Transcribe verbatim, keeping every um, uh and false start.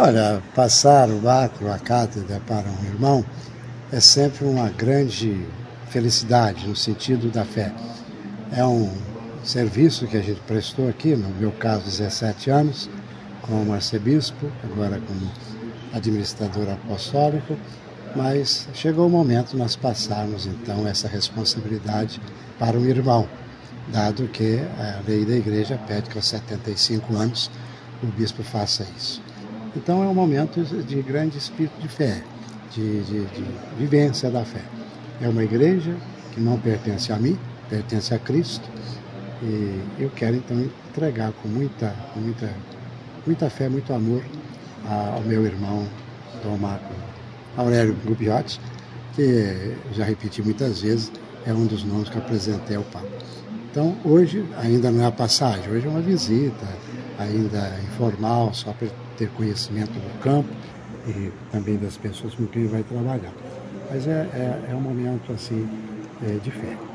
Olha, passar o báculo, a cátedra para um irmão é sempre uma grande felicidade no sentido da fé. É um serviço que a gente prestou aqui, no meu caso dezessete anos, como arcebispo, agora como administrador apostólico, mas chegou o momento de nós passarmos então essa responsabilidade para um irmão, dado que a lei da igreja pede que aos setenta e cinco anos o bispo faça isso. Então é um momento de grande espírito de fé, de, de, de vivência da fé. É uma igreja que não pertence a mim, pertence a Cristo, e eu quero então entregar com muita, com muita, muita fé, muito amor ao meu irmão Dom Marco Aurélio Gubbiotti, que já repeti muitas vezes, é um dos nomes que apresentei ao Papa. Então hoje ainda não é a passagem, hoje é uma visita, ainda informal, só para ter conhecimento do campo e também das pessoas com quem vai trabalhar. Mas é, é, é um momento assim é, de fé.